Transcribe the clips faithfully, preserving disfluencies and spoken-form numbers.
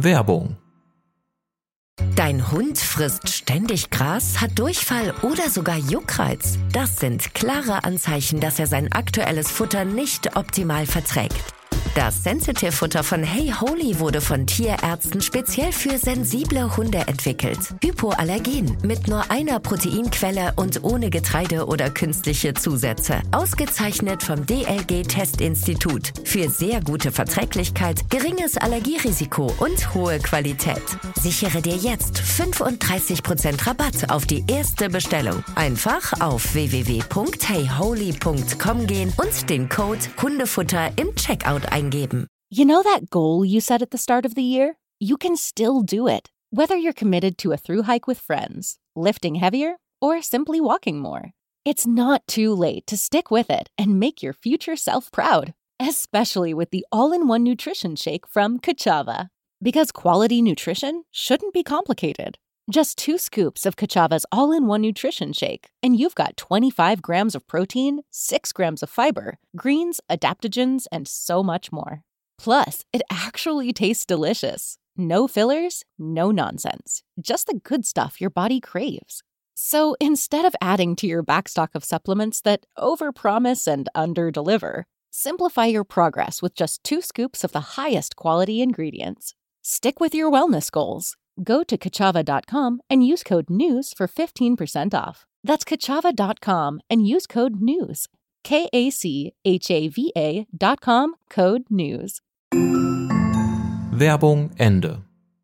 Werbung. Dein Hund frisst ständig Gras, hat Durchfall oder sogar Juckreiz. Das sind klare Anzeichen, dass er sein aktuelles Futter nicht optimal verträgt. Das Sensitive-Futter von Hey Holy wurde von Tierärzten speziell für sensible Hunde entwickelt. Hypoallergen, mit nur einer Proteinquelle und ohne Getreide oder künstliche Zusätze. Ausgezeichnet vom D L G-Testinstitut. Für sehr gute Verträglichkeit, geringes Allergierisiko und hohe Qualität. Sichere dir jetzt fünfunddreißig Prozent Rabatt auf die erste Bestellung. Einfach auf w w w punkt hey holy punkt com gehen und den Code Hundefutter im Checkout eingeben. You know that goal you set at the start of the year? You can still do it. Whether you're committed to a thru hike with friends, lifting heavier, or simply walking more. It's not too late to stick with it and make your future self proud, especially with the all-in-one nutrition shake from Kachava. Because quality nutrition shouldn't be complicated. Just two scoops of Kachava's all-in-one nutrition shake, and you've got twenty-five grams of protein, six grams of fiber, greens, adaptogens, and so much more. Plus, it actually tastes delicious. No fillers, no nonsense. Just the good stuff your body craves. So instead of adding to your backstock of supplements that overpromise and underdeliver, simplify your progress with just two scoops of the highest quality ingredients. Stick with your wellness goals. Go to kachava dot com and use code NEWS for fifteen percent off. That's kachava dot com and use code NEWS. K A C H A V A dot com, code NEWS. Werbung Ende.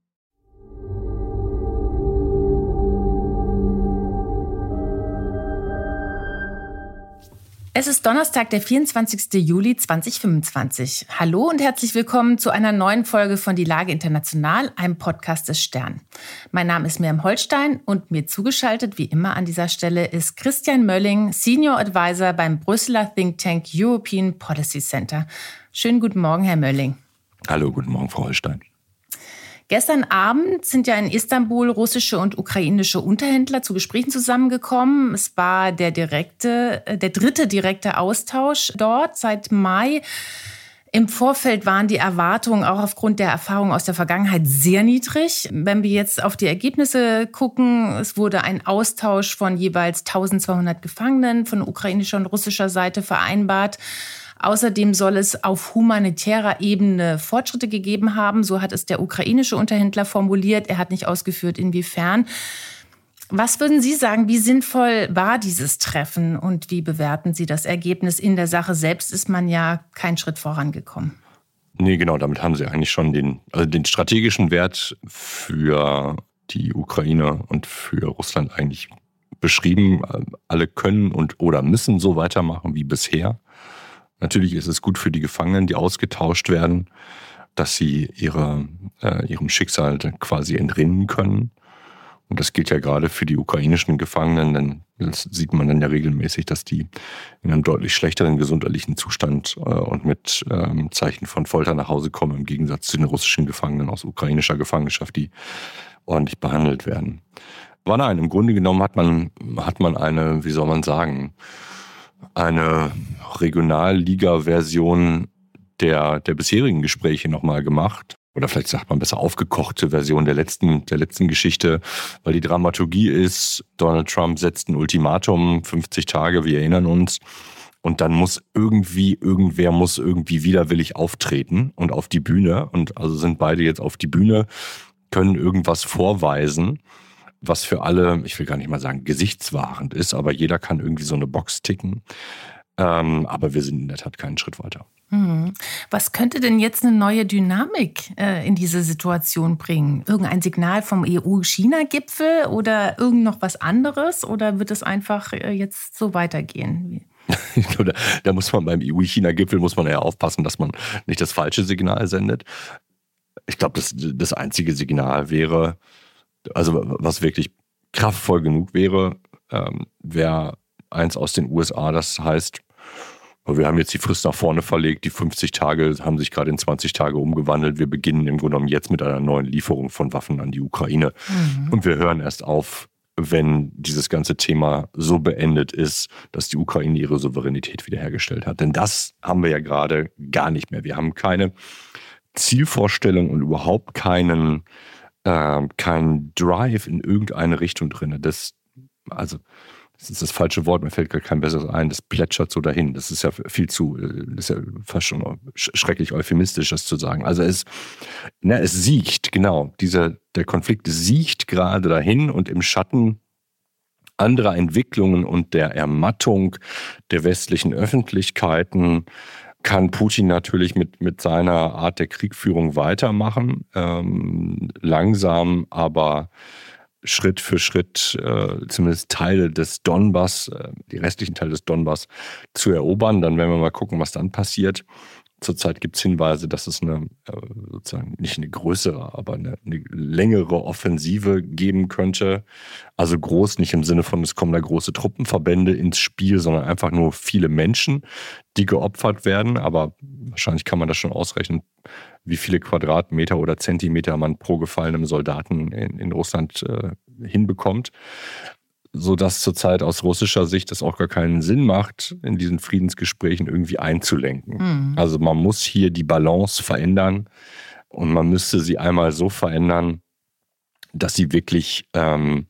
Es ist Donnerstag, der vierundzwanzigsten Juli zweitausendfünfundzwanzig. Hallo und herzlich willkommen zu einer neuen Folge von Die Lage International, einem Podcast des Stern. Mein Name ist Miriam Holstein und mir zugeschaltet, wie immer an dieser Stelle, ist Christian Mölling, Senior Advisor beim Brüsseler Think Tank European Policy Center. Schönen guten Morgen, Herr Mölling. Hallo, guten Morgen, Frau Holstein. Gestern Abend sind ja in Istanbul russische und ukrainische Unterhändler zu Gesprächen zusammengekommen. Es war der direkte, der dritte direkte Austausch dort seit Mai. Im Vorfeld waren die Erwartungen auch aufgrund der Erfahrungen aus der Vergangenheit sehr niedrig. Wenn wir jetzt auf die Ergebnisse gucken, es wurde ein Austausch von jeweils eintausendzweihundert Gefangenen von ukrainischer und russischer Seite vereinbart. Außerdem soll es auf humanitärer Ebene Fortschritte gegeben haben. So hat es der ukrainische Unterhändler formuliert. Er hat nicht ausgeführt, inwiefern. Was würden Sie sagen, wie sinnvoll war dieses Treffen und wie bewerten Sie das Ergebnis? In der Sache selbst ist man ja keinen Schritt vorangekommen. Nee, genau, damit haben Sie eigentlich schon den, also den strategischen Wert für die Ukraine und für Russland eigentlich beschrieben. Alle können und oder müssen so weitermachen wie bisher. Natürlich ist es gut für die Gefangenen, die ausgetauscht werden, dass sie ihre, äh, ihrem Schicksal quasi entrinnen können. Und das gilt ja gerade für die ukrainischen Gefangenen, denn das sieht man dann ja regelmäßig, dass die in einem deutlich schlechteren gesundheitlichen Zustand äh, und mit ähm, Zeichen von Folter nach Hause kommen, im Gegensatz zu den russischen Gefangenen aus ukrainischer Gefangenschaft, die ordentlich behandelt werden. Aber nein, im Grunde genommen hat man, hat man eine, wie soll man sagen, eine Regionalliga-Version der, der bisherigen Gespräche nochmal gemacht. Oder vielleicht sagt man besser aufgekochte Version der letzten, der letzten Geschichte. Weil die Dramaturgie ist, Donald Trump setzt ein Ultimatum, fünfzig Tage, wir erinnern uns. Und dann muss irgendwie, irgendwer muss irgendwie widerwillig auftreten und auf die Bühne. Und also sind beide jetzt auf die Bühne, können irgendwas vorweisen, was für alle, ich will gar nicht mal sagen gesichtswahrend ist, aber jeder kann irgendwie so eine Box ticken. Ähm, aber wir sind in der Tat keinen Schritt weiter. Hm. Was könnte denn jetzt eine neue Dynamik äh, in diese Situation bringen? Irgendein Signal vom E U-China-Gipfel oder irgend noch was anderes? Oder wird es einfach äh, jetzt so weitergehen? Ich glaube, da, da muss man beim E U-China-Gipfel muss man ja aufpassen, dass man nicht das falsche Signal sendet. Ich glaube, das, das einzige Signal wäre, also was wirklich kraftvoll genug wäre, ähm, wäre eins aus den U S A, das heißt, wir haben jetzt die Frist nach vorne verlegt, die fünfzig Tage haben sich gerade in zwanzig Tage umgewandelt. Wir beginnen im Grunde genommen jetzt mit einer neuen Lieferung von Waffen an die Ukraine. Mhm. Und wir hören erst auf, wenn dieses ganze Thema so beendet ist, dass die Ukraine ihre Souveränität wiederhergestellt hat. Denn das haben wir ja gerade gar nicht mehr. Wir haben keine Zielvorstellung und überhaupt keinen, äh, keinen Drive in irgendeine Richtung drin. Das, also, das ist das falsche Wort, mir fällt gar kein besseres ein, das plätschert so dahin. Das ist ja viel zu, das ist ja fast schon schrecklich euphemistisch, das zu sagen. Also es, ne, es siecht, genau, dieser, der Konflikt siecht gerade dahin und im Schatten anderer Entwicklungen und der Ermattung der westlichen Öffentlichkeiten kann Putin natürlich mit, mit seiner Art der Kriegführung weitermachen, ähm, langsam, aber Schritt für Schritt äh, zumindest Teile des Donbass, äh, die restlichen Teile des Donbass zu erobern. Dann werden wir mal gucken, was dann passiert. Zurzeit gibt es Hinweise, dass es eine, äh, sozusagen nicht eine größere, aber eine, eine längere Offensive geben könnte. Also groß nicht im Sinne von, es kommen da große Truppenverbände ins Spiel, sondern einfach nur viele Menschen, die geopfert werden. Aber wahrscheinlich kann man das schon ausrechnen, wie viele Quadratmeter oder Zentimeter man pro gefallenem Soldaten in, in Russland äh, hinbekommt. Sodass zurzeit aus russischer Sicht es auch gar keinen Sinn macht, in diesen Friedensgesprächen irgendwie einzulenken. Mhm. Also man muss hier die Balance verändern und man müsste sie einmal so verändern, dass sie wirklich ähm,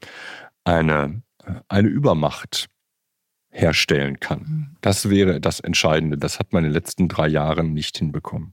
eine, eine Übermacht herstellen kann. Mhm. Das wäre das Entscheidende. Das hat man in den letzten drei Jahren nicht hinbekommen.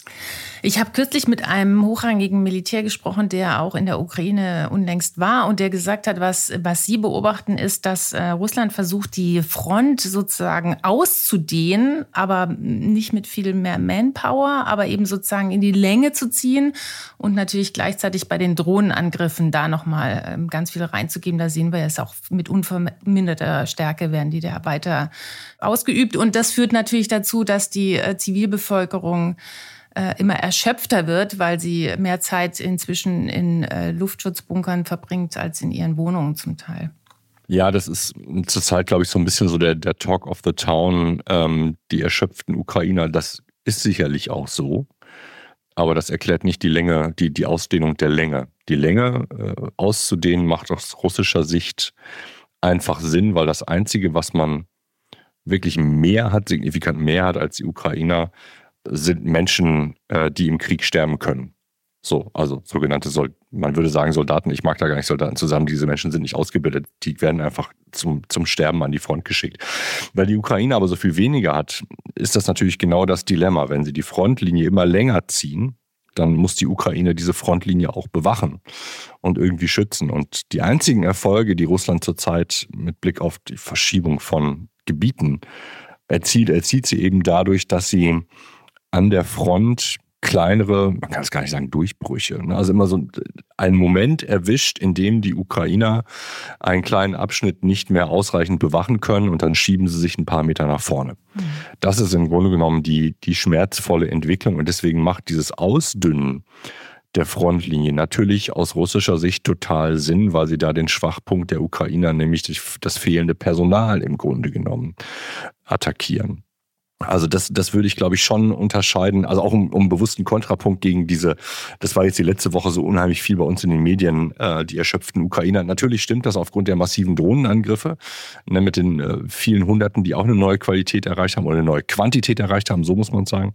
Ich habe kürzlich mit einem hochrangigen Militär gesprochen, der auch in der Ukraine unlängst war und der gesagt hat, was, was Sie beobachten, ist, dass äh, Russland versucht, die Front sozusagen auszudehnen, aber nicht mit viel mehr Manpower, aber eben sozusagen in die Länge zu ziehen und natürlich gleichzeitig bei den Drohnenangriffen da nochmal ähm, ganz viel reinzugeben. Da sehen wir es auch mit unverminderter Stärke werden die da weiter ausgeübt. Und das führt natürlich dazu, dass die äh, Zivilbevölkerung immer erschöpfter wird, weil sie mehr Zeit inzwischen in äh, Luftschutzbunkern verbringt als in ihren Wohnungen zum Teil. Ja, das ist zurzeit, glaube ich, so ein bisschen so der, der Talk of the Town, ähm, die erschöpften Ukrainer. Das ist sicherlich auch so, aber das erklärt nicht die Länge, die, die Ausdehnung der Länge. Die Länge äh, auszudehnen macht aus russischer Sicht einfach Sinn, weil das Einzige, was man wirklich mehr hat, signifikant mehr hat als die Ukrainer, sind Menschen, die im Krieg sterben können. So, also sogenannte, Sold- man würde sagen Soldaten, ich mag da gar nicht Soldaten zusammen, diese Menschen sind nicht ausgebildet, die werden einfach zum, zum Sterben an die Front geschickt. Weil die Ukraine aber so viel weniger hat, ist das natürlich genau das Dilemma. Wenn sie die Frontlinie immer länger ziehen, dann muss die Ukraine diese Frontlinie auch bewachen und irgendwie schützen. Und die einzigen Erfolge, die Russland zurzeit mit Blick auf die Verschiebung von Gebieten erzielt, erzielt sie eben dadurch, dass sie an der Front kleinere, man kann es gar nicht sagen, Durchbrüche. Also immer so einen Moment erwischt, in dem die Ukrainer einen kleinen Abschnitt nicht mehr ausreichend bewachen können und dann schieben sie sich ein paar Meter nach vorne. Mhm. Das ist im Grunde genommen die, die schmerzvolle Entwicklung und deswegen macht dieses Ausdünnen der Frontlinie natürlich aus russischer Sicht total Sinn, weil sie da den Schwachpunkt der Ukrainer, nämlich das fehlende Personal im Grunde genommen, attackieren. Also das, das würde ich, glaube ich, schon unterscheiden, also auch um, um bewussten Kontrapunkt gegen diese, das war jetzt die letzte Woche so unheimlich viel bei uns in den Medien, äh, die erschöpften Ukrainer. Natürlich stimmt das aufgrund der massiven Drohnenangriffe, ne, mit den äh, vielen Hunderten, die auch eine neue Qualität erreicht haben oder eine neue Quantität erreicht haben, so muss man sagen.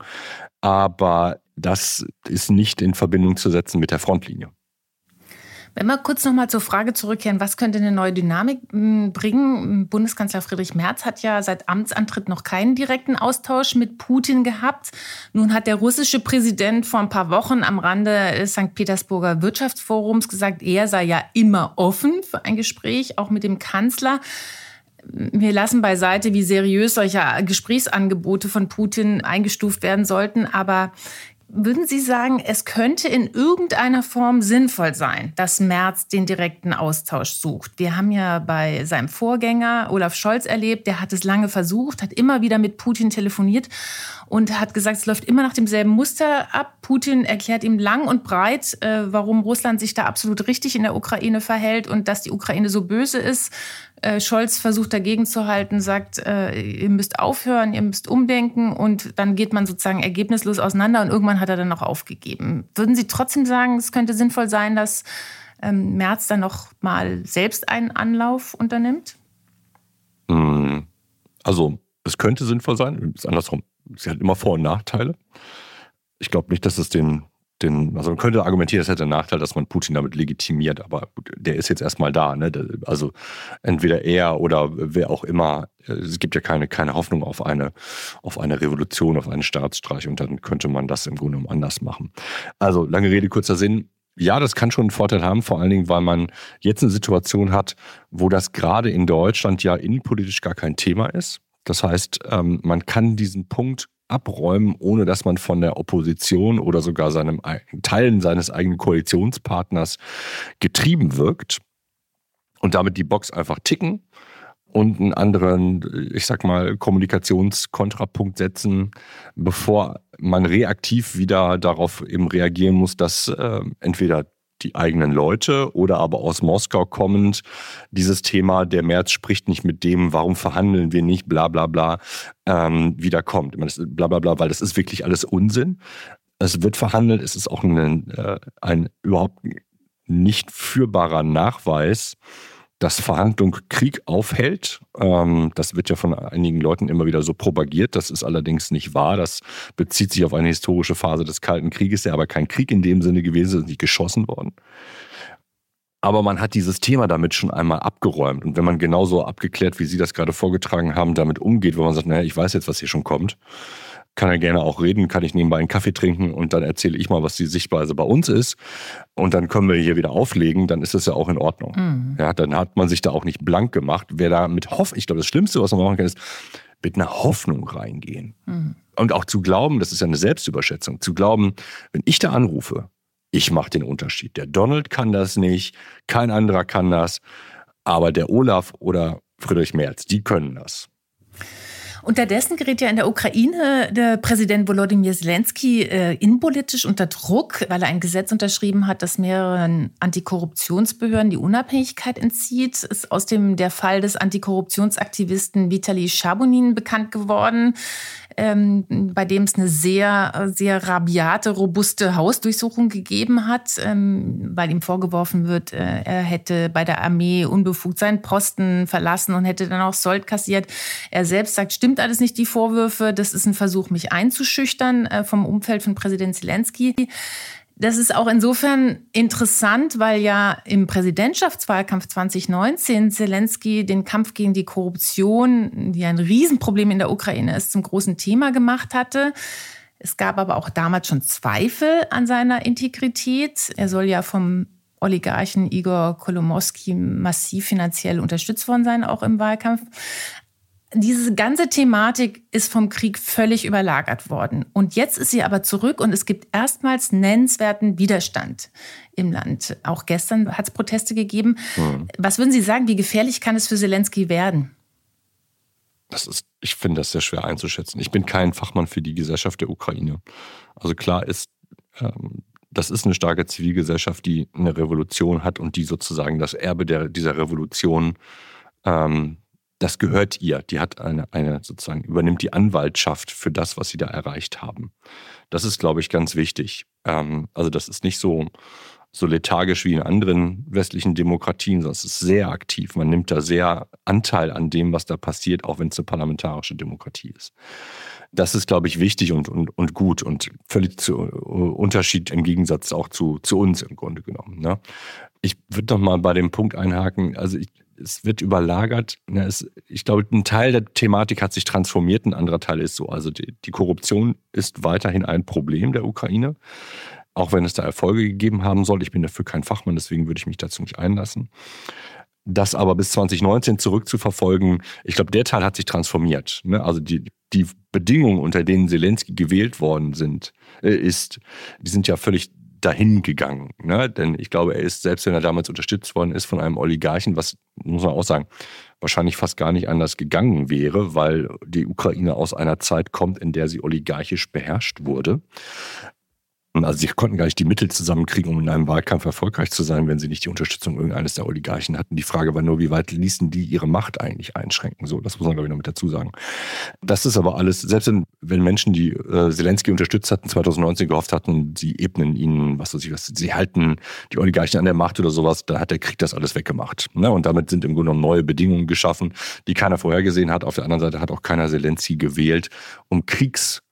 Aber das ist nicht in Verbindung zu setzen mit der Frontlinie. Wenn wir kurz noch mal zur Frage zurückkehren, was könnte eine neue Dynamik bringen? Bundeskanzler Friedrich Merz hat ja seit Amtsantritt noch keinen direkten Austausch mit Putin gehabt. Nun hat der russische Präsident vor ein paar Wochen am Rande des Sankt Petersburger Wirtschaftsforums gesagt, er sei ja immer offen für ein Gespräch, auch mit dem Kanzler. Wir lassen beiseite, wie seriös solche Gesprächsangebote von Putin eingestuft werden sollten, aber würden Sie sagen, es könnte in irgendeiner Form sinnvoll sein, dass Merz den direkten Austausch sucht? Wir haben ja bei seinem Vorgänger Olaf Scholz erlebt, der hat es lange versucht, hat immer wieder mit Putin telefoniert und hat gesagt, es läuft immer nach demselben Muster ab. Putin erklärt ihm lang und breit, äh, warum Russland sich da absolut richtig in der Ukraine verhält und dass die Ukraine so böse ist. Äh, Scholz versucht dagegen zu halten, sagt, äh, ihr müsst aufhören, ihr müsst umdenken und dann geht man sozusagen ergebnislos auseinander und irgendwann hat er dann noch aufgegeben. Würden Sie trotzdem sagen, es könnte sinnvoll sein, dass ähm, Merz dann noch mal selbst einen Anlauf unternimmt? Also es könnte sinnvoll sein, es ist andersrum. Sie hat immer Vor- und Nachteile. Ich glaube nicht, dass es den den, also man könnte argumentieren, das hätte einen Nachteil, dass man Putin damit legitimiert, aber gut, der ist jetzt erstmal da. Ne? Also entweder er oder wer auch immer, es gibt ja keine, keine Hoffnung auf eine, auf eine Revolution, auf einen Staatsstreich und dann könnte man das im Grunde genommen anders machen. Also lange Rede, kurzer Sinn. Ja, das kann schon einen Vorteil haben, vor allen Dingen, weil man jetzt eine Situation hat, wo das gerade in Deutschland ja innenpolitisch gar kein Thema ist. Das heißt, man kann diesen Punkt abräumen, ohne dass man von der Opposition oder sogar seinem Teilen seines eigenen Koalitionspartners getrieben wirkt und damit die Box einfach ticken und einen anderen, ich sag mal, Kommunikationskontrapunkt setzen, bevor man reaktiv wieder darauf eben reagieren muss, dass äh, entweder die eigenen Leute oder aber aus Moskau kommend dieses Thema, der Merz spricht nicht mit dem, warum verhandeln wir nicht, bla bla bla, ähm, wieder kommt. Ich meine, das ist bla bla bla, weil das ist wirklich alles Unsinn. Es wird verhandelt, es ist auch ein, äh, ein überhaupt nicht führbarer Nachweis, dass Verhandlung Krieg aufhält. Ähm, das wird ja von einigen Leuten immer wieder so propagiert. Das ist allerdings nicht wahr. Das bezieht sich auf eine historische Phase des Kalten Krieges, der aber kein Krieg in dem Sinne gewesen ist, nicht geschossen worden. Aber man hat dieses Thema damit schon einmal abgeräumt. Und wenn man genauso abgeklärt, wie Sie das gerade vorgetragen haben, damit umgeht, wo man sagt, naja, ich weiß jetzt, was hier schon kommt, kann er gerne auch reden, kann ich nebenbei einen Kaffee trinken und dann erzähle ich mal, was die Sichtweise bei uns ist und dann können wir hier wieder auflegen, dann ist das ja auch in Ordnung. Mhm. Ja, dann hat man sich da auch nicht blank gemacht. Wer da mit Hoffnung, ich glaube, das Schlimmste, was man machen kann, ist mit einer Hoffnung reingehen. Mhm. Und auch zu glauben, das ist ja eine Selbstüberschätzung, zu glauben, wenn ich da anrufe, ich mache den Unterschied. Der Donald kann das nicht, kein anderer kann das, aber der Olaf oder Friedrich Merz, die können das. Unterdessen gerät ja in der Ukraine der Präsident Volodymyr Zelensky äh, innenpolitisch unter Druck, weil er ein Gesetz unterschrieben hat, das mehreren Antikorruptionsbehörden die Unabhängigkeit entzieht. Ist aus dem der Fall des Antikorruptionsaktivisten Vitali Schabunin bekannt geworden, ähm, bei dem es eine sehr, sehr rabiate, robuste Hausdurchsuchung gegeben hat, ähm, weil ihm vorgeworfen wird, äh, er hätte bei der Armee unbefugt seinen Posten verlassen und hätte dann auch Sold kassiert. Er selbst sagt, stimmt alles nicht, die Vorwürfe. Das ist ein Versuch, mich einzuschüchtern äh, vom Umfeld von Präsident Zelensky. Das ist auch insofern interessant, weil ja im Präsidentschaftswahlkampf zwanzig neunzehn Zelensky den Kampf gegen die Korruption, die ein Riesenproblem in der Ukraine ist, zum großen Thema gemacht hatte. Es gab aber auch damals schon Zweifel an seiner Integrität. Er soll ja vom Oligarchen Igor Kolomoisky massiv finanziell unterstützt worden sein, auch im Wahlkampf. Diese ganze Thematik ist vom Krieg völlig überlagert worden. Und jetzt ist sie aber zurück und es gibt erstmals nennenswerten Widerstand im Land. Auch gestern hat es Proteste gegeben. Mhm. Was würden Sie sagen, wie gefährlich kann es für Zelensky werden? Das ist, ich finde das sehr schwer einzuschätzen. Ich bin kein Fachmann für die Gesellschaft der Ukraine. Also klar ist, ähm, das ist eine starke Zivilgesellschaft, die eine Revolution hat und die sozusagen das Erbe der, dieser Revolution ähm, das gehört ihr. Die hat eine, eine sozusagen, übernimmt die Anwaltschaft für das, was sie da erreicht haben. Das ist, glaube ich, ganz wichtig. Ähm, also das ist nicht so, so lethargisch wie in anderen westlichen Demokratien, sondern es ist sehr aktiv. Man nimmt da sehr Anteil an dem, was da passiert, auch wenn es eine parlamentarische Demokratie ist. Das ist, glaube ich, wichtig und, und, und gut und völlig zu Unterschied im Gegensatz auch zu, zu uns im Grunde genommen. Ne? Ich würde noch mal bei dem Punkt einhaken, also ich, es wird überlagert. Ja, es, ich glaube, ein Teil der Thematik hat sich transformiert, ein anderer Teil ist so. Also die, die Korruption ist weiterhin ein Problem der Ukraine, auch wenn es da Erfolge gegeben haben soll. Ich bin dafür kein Fachmann, deswegen würde ich mich dazu nicht einlassen. Das aber bis zwanzig neunzehn zurückzuverfolgen, ich glaube, der Teil hat sich transformiert. Ne? Also die, die Bedingungen, unter denen Zelensky gewählt worden sind, äh, ist, die sind ja völlig dahin gegangen. Ne? Denn ich glaube, er ist, selbst wenn er damals unterstützt worden ist von einem Oligarchen, was, muss man auch sagen, wahrscheinlich fast gar nicht anders gegangen wäre, weil die Ukraine aus einer Zeit kommt, in der sie oligarchisch beherrscht wurde. Also sie konnten gar nicht die Mittel zusammenkriegen, um in einem Wahlkampf erfolgreich zu sein, wenn sie nicht die Unterstützung irgendeines der Oligarchen hatten. Die Frage war nur, wie weit ließen die ihre Macht eigentlich einschränken? So, das muss man, glaube ich, noch mit dazu sagen. Das ist aber alles, selbst wenn, wenn Menschen, die äh, Zelensky unterstützt hatten, zwanzig neunzehn gehofft hatten, sie ebnen ihnen, was weiß ich was, sie halten die Oligarchen an der Macht oder sowas, da hat der Krieg das alles weggemacht. Ne? Und damit sind im Grunde genommen neue Bedingungen geschaffen, die keiner vorhergesehen hat. Auf der anderen Seite hat auch keiner Zelensky gewählt, um Kriegs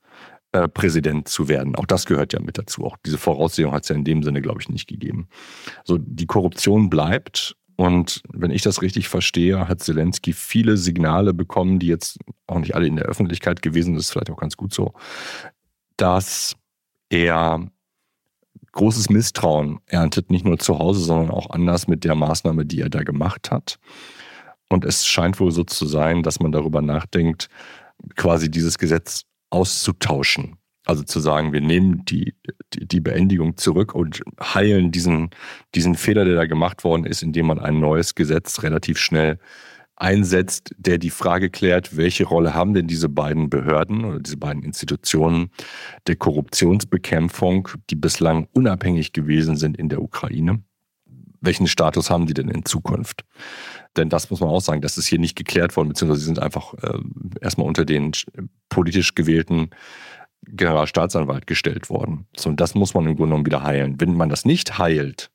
äh, Präsident zu werden. Auch das gehört ja mit dazu. Auch diese Voraussehung hat es ja in dem Sinne, glaube ich, nicht gegeben. So, die Korruption bleibt. Und wenn ich das richtig verstehe, hat Zelensky viele Signale bekommen, die jetzt auch nicht alle in der Öffentlichkeit gewesen sind, das ist vielleicht auch ganz gut so, dass er großes Misstrauen erntet, nicht nur zu Hause, sondern auch anders mit der Maßnahme, die er da gemacht hat. Und es scheint wohl so zu sein, dass man darüber nachdenkt, quasi dieses Gesetz auszutauschen. Also zu sagen, wir nehmen die, die, die Beendigung zurück und heilen diesen, diesen Fehler, der da gemacht worden ist, indem man ein neues Gesetz relativ schnell einsetzt, der die Frage klärt, welche Rolle haben denn diese beiden Behörden oder diese beiden Institutionen der Korruptionsbekämpfung, die bislang unabhängig gewesen sind in der Ukraine. Welchen Status haben die denn in Zukunft? Denn das muss man auch sagen, das ist hier nicht geklärt worden, beziehungsweise sie sind einfach äh, erstmal unter den politisch gewählten Generalstaatsanwalt gestellt worden. So, und das muss man im Grunde genommen wieder heilen. Wenn man das nicht heilt,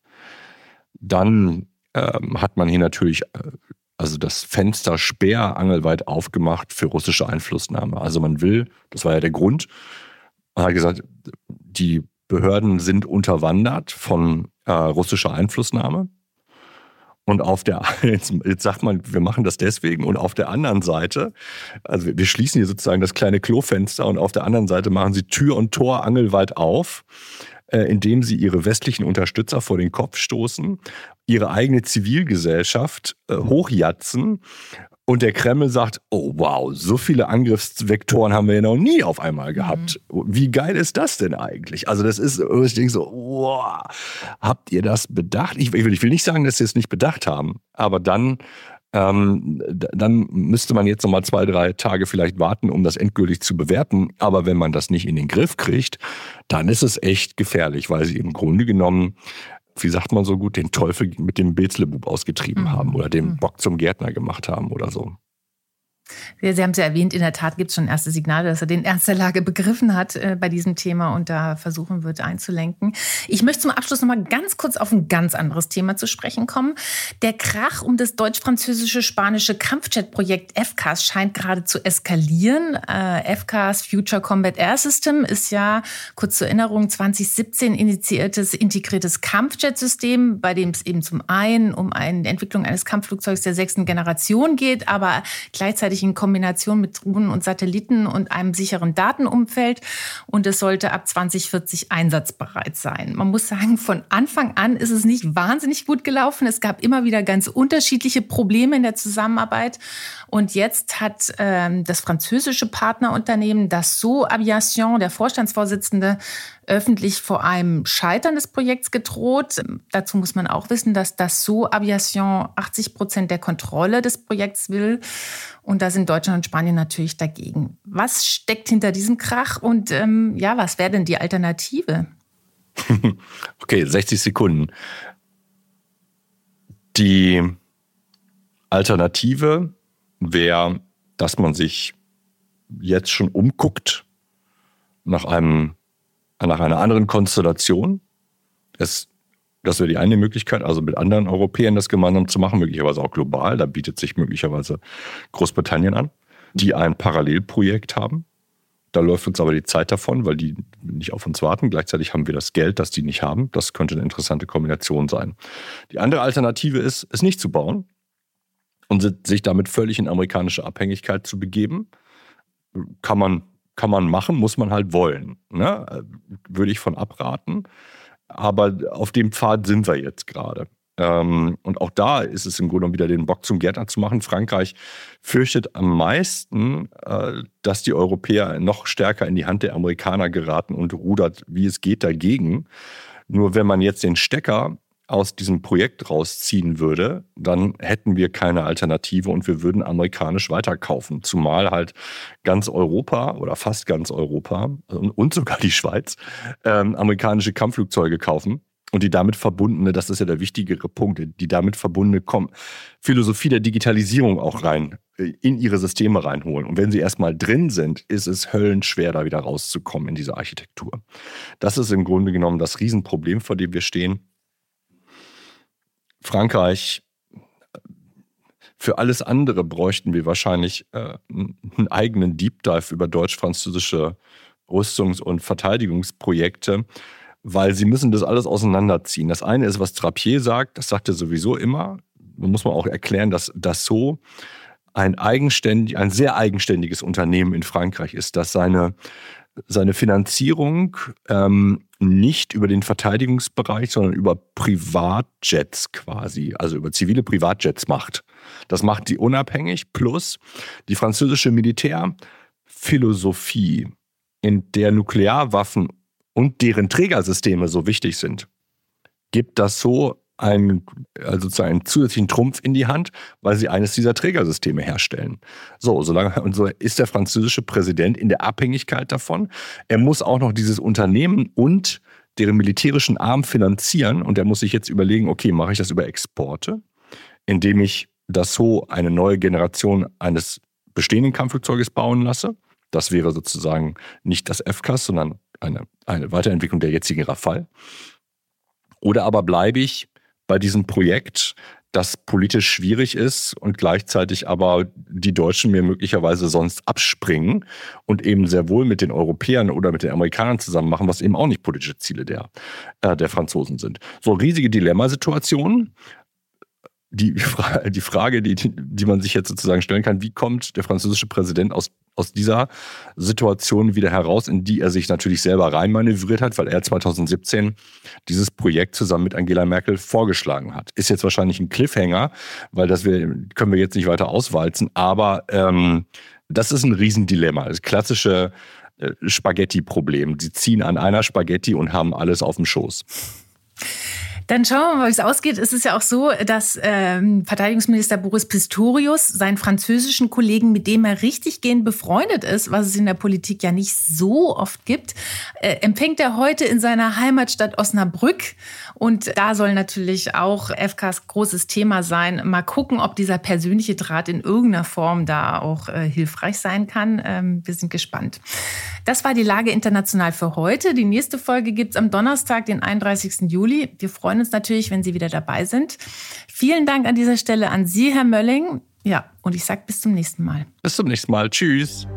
dann ähm, hat man hier natürlich äh, also das Fenster sperrangelweit aufgemacht für russische Einflussnahme. Also man will, das war ja der Grund, man hat gesagt, die Behörden sind unterwandert von äh, russischer Einflussnahme. Und auf der, jetzt, jetzt sagt man, wir machen das deswegen. Und auf der anderen Seite, also wir schließen hier sozusagen das kleine Klofenster und auf der anderen Seite machen sie Tür und Tor angelweit auf, äh, indem sie ihre westlichen Unterstützer vor den Kopf stoßen, ihre eigene Zivilgesellschaft äh, hochjatzen. Und der Kreml sagt, oh wow, so viele Angriffsvektoren haben wir ja noch nie auf einmal gehabt. Mhm. Wie geil ist das denn eigentlich? Also das ist, ich denke so, wow, habt ihr das bedacht? Ich will, ich will nicht sagen, dass sie es nicht bedacht haben, aber dann, ähm, dann müsste man jetzt noch mal zwei, drei Tage vielleicht warten, um das endgültig zu bewerten. Aber wenn man das nicht in den Griff kriegt, dann ist es echt gefährlich, weil sie im Grunde genommen, wie sagt man so gut, den Teufel mit dem Beelzebub ausgetrieben mhm. haben oder den Bock zum Gärtner gemacht haben oder so. Sie haben es ja erwähnt, in der Tat gibt es schon erste Signale, dass er den Ernst der Lage begriffen hat äh, bei diesem Thema und da versuchen wird einzulenken. Ich möchte zum Abschluss noch mal ganz kurz auf ein ganz anderes Thema zu sprechen kommen. Der Krach um das deutsch-französische-spanische Kampfjet-Projekt F C A S scheint gerade zu eskalieren. Äh, F C A S Future Combat Air System ist ja, kurz zur Erinnerung, zwanzig siebzehn initiiertes integriertes Kampfjet-System, bei dem es eben zum einen um eine Entwicklung eines Kampfflugzeugs der sechsten Generation geht, aber gleichzeitig in Kombination mit Drohnen und Satelliten und einem sicheren Datenumfeld. Und es sollte ab zwanzig vierzig einsatzbereit sein. Man muss sagen, von Anfang an ist es nicht wahnsinnig gut gelaufen. Es gab immer wieder ganz unterschiedliche Probleme in der Zusammenarbeit. Und jetzt hat ähm, das französische Partnerunternehmen Dassault Aviation, der Vorstandsvorsitzende, öffentlich vor einem Scheitern des Projekts gedroht. Dazu muss man auch wissen, dass Dassault Aviation achtzig Prozent der Kontrolle des Projekts will. Und da sind Deutschland und Spanien natürlich dagegen. Was steckt hinter diesem Krach und ähm, ja, was wäre denn die Alternative? Okay, sechzig Sekunden. Die Alternative wäre, dass man sich jetzt schon umguckt nach einem nach einer anderen Konstellation. Es, das wäre die eine Möglichkeit, also mit anderen Europäern das gemeinsam zu machen, möglicherweise auch global. Da bietet sich möglicherweise Großbritannien an, die ein Parallelprojekt haben. Da läuft uns aber die Zeit davon, weil die nicht auf uns warten. Gleichzeitig haben wir das Geld, das die nicht haben. Das könnte eine interessante Kombination sein. Die andere Alternative ist, es nicht zu bauen und sich damit völlig in amerikanische Abhängigkeit zu begeben. Kann man Kann man machen, muss man halt wollen. Ne? Würde ich von abraten. Aber auf dem Pfad sind wir jetzt gerade. Ähm, und auch da ist es im Grunde genommen wieder den Bock zum Gärtner zu machen. Frankreich fürchtet am meisten, äh, dass die Europäer noch stärker in die Hand der Amerikaner geraten und rudert, wie es geht, dagegen. Nur wenn man jetzt den Stecker aus diesem Projekt rausziehen würde, dann hätten wir keine Alternative und wir würden amerikanisch weiterkaufen. Zumal halt ganz Europa oder fast ganz Europa und sogar die Schweiz ähm, amerikanische Kampfflugzeuge kaufen und die damit verbundene, das ist ja der wichtigere Punkt, die damit verbundene Kom- Philosophie der Digitalisierung auch rein in ihre Systeme reinholen. Und wenn sie erstmal drin sind, ist es höllenschwer, da wieder rauszukommen in diese Architektur. Das ist im Grunde genommen das Riesenproblem, vor dem wir stehen. Frankreich, für alles andere bräuchten wir wahrscheinlich äh, einen eigenen Deep Dive über deutsch-französische Rüstungs- und Verteidigungsprojekte, weil sie müssen das alles auseinanderziehen. Das eine ist, was Trappier sagt, das sagt er sowieso immer. Da muss man auch erklären, dass Dassault ein eigenständig, ein sehr eigenständiges Unternehmen in Frankreich ist, dass seine, seine Finanzierung ähm, nicht über den Verteidigungsbereich, sondern über Privatjets quasi, also über zivile Privatjets macht. Das macht die unabhängig, plus die französische Militärphilosophie, in der Nuklearwaffen und deren Trägersysteme so wichtig sind, gibt das so einen, also sozusagen einen zusätzlichen Trumpf in die Hand, weil sie eines dieser Trägersysteme herstellen. So, solange, und so ist der französische Präsident in der Abhängigkeit davon. Er muss auch noch dieses Unternehmen und deren militärischen Arm finanzieren und er muss sich jetzt überlegen, okay, mache ich das über Exporte, indem ich Dassault eine neue Generation eines bestehenden Kampfflugzeuges bauen lasse. Das wäre sozusagen nicht das F C A S, sondern eine, eine Weiterentwicklung der jetzigen Rafale. Oder aber bleibe ich bei diesem Projekt, das politisch schwierig ist und gleichzeitig aber die Deutschen mir möglicherweise sonst abspringen und eben sehr wohl mit den Europäern oder mit den Amerikanern zusammen machen, was eben auch nicht politische Ziele der, äh, der Franzosen sind. So riesige Dilemmasituationen. Die, die Frage, die, die man sich jetzt sozusagen stellen kann, wie kommt der französische Präsident aus, aus dieser Situation wieder heraus, in die er sich natürlich selber reinmanövriert hat, weil er zwanzig siebzehn dieses Projekt zusammen mit Angela Merkel vorgeschlagen hat. Ist jetzt wahrscheinlich ein Cliffhanger, weil das wir, können wir jetzt nicht weiter auswalzen, aber ähm, das ist ein Riesendilemma. Das klassische äh, Spaghetti-Problem. Sie ziehen an einer Spaghetti und haben alles auf dem Schoß. Dann schauen wir mal, wie es ausgeht. Es ist ja auch so, dass ähm, Verteidigungsminister Boris Pistorius seinen französischen Kollegen, mit dem er richtig gehend befreundet ist, was es in der Politik ja nicht so oft gibt, äh, empfängt er heute in seiner Heimatstadt Osnabrück. Und da soll natürlich auch F C A S großes Thema sein. Mal gucken, ob dieser persönliche Draht in irgendeiner Form da auch äh, hilfreich sein kann. Ähm, wir sind gespannt. Das war die Lage international für heute. Die nächste Folge gibt's am Donnerstag, den einunddreißigsten Juli. Wir freuen uns natürlich, wenn Sie wieder dabei sind. Vielen Dank an dieser Stelle an Sie, Herr Mölling. Ja, und ich sage bis zum nächsten Mal. Bis zum nächsten Mal. Tschüss.